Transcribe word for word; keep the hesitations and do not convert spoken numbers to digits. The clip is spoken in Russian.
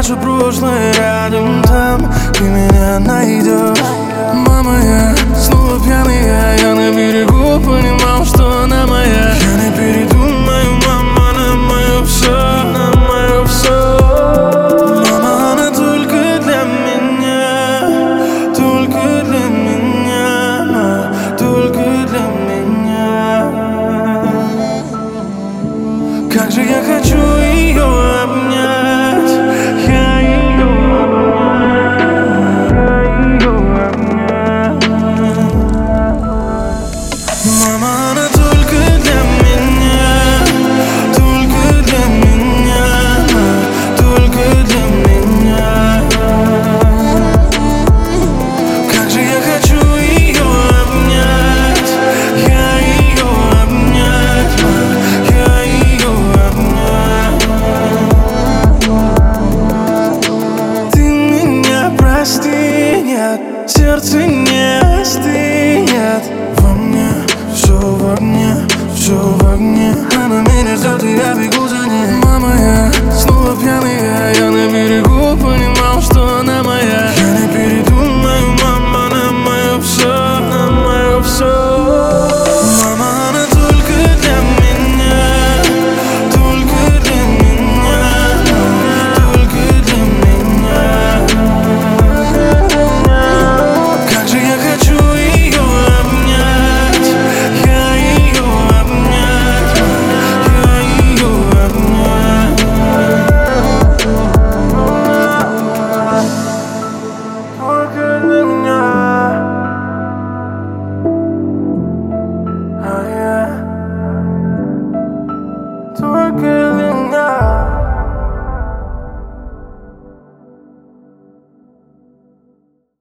наше прошлое рядом, там ты меня найдешь. Мама, я снова пьяный, я, я на берегу понимал, что она моя. Я не передумаю, мама, она мое все, она мое все. Мама, она только для меня, только для меня, только для меня. Как же я хочу ее обнять, я ее обнять, я ее обнять. Мама, она только для меня, только для меня, только для меня. Как же я хочу ее обнять, я ее обнять, я ее обнять. Ты меня прости, нет, сердце не остынет. Во мне все в огне, все в огне. Она меня ждет, и я бегу за